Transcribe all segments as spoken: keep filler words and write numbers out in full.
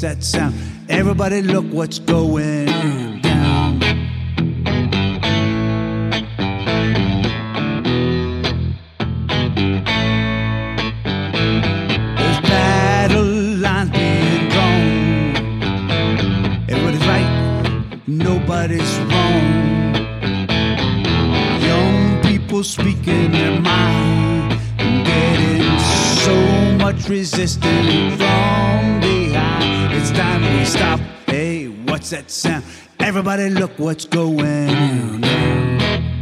that sound? Everybody look what's going down. There's battle lines being drawn. Everybody's right, nobody's wrong. Young people speaking their mind, getting so much resistance from behind. It's time we stop. Hey, what's that sound? Everybody look what's going down.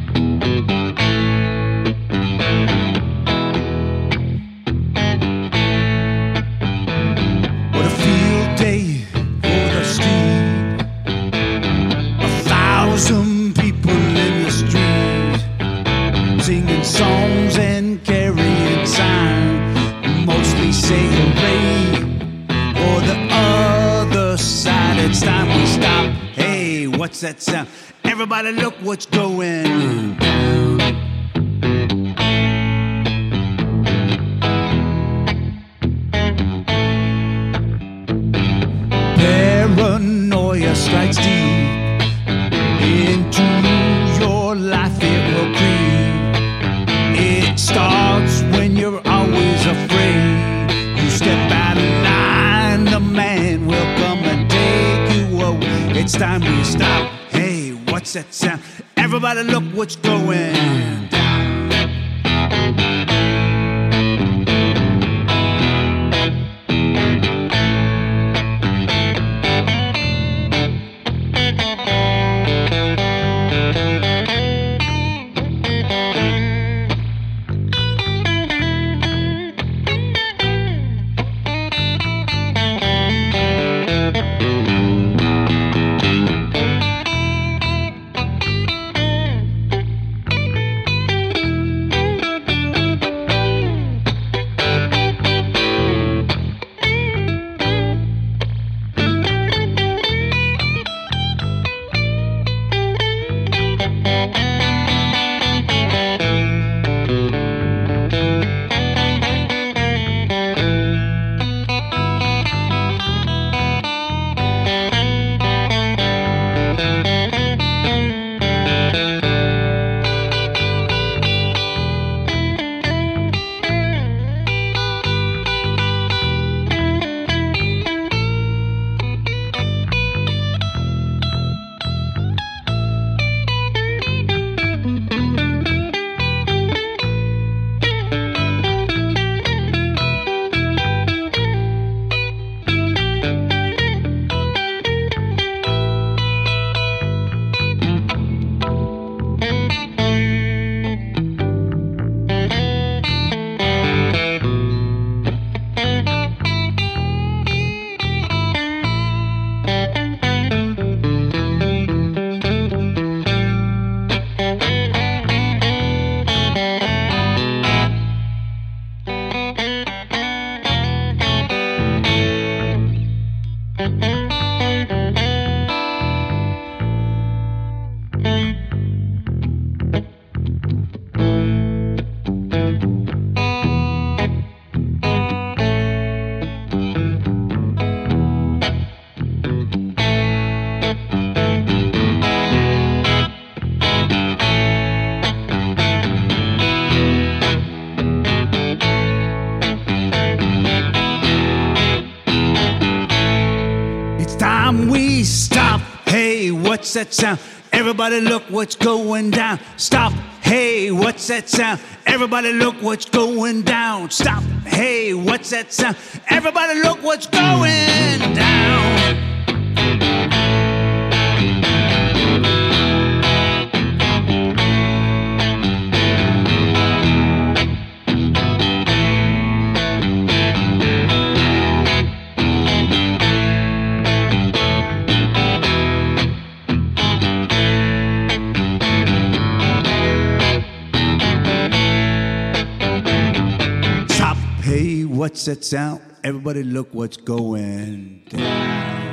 What a field day for the street. A thousand people in the street, singing songs and carrying signs. Mostly say hooray for the other side. It's time we stop. Hey, what's that sound? Everybody look what's going down. Paranoia strikes deep into your life, it will creep. It starts when you're always afraid. You step out of line, the man will come and take you away. It's time we stop. Hey, what's that sound? Everybody look what's going down. We stop. Hey, what's that sound? Everybody look what's going down. Stop. Hey, what's that sound? Everybody look what's going down. Stop. Hey, what's that sound? Everybody look what's going down. Hey, what's that sound? Everybody look what's going down.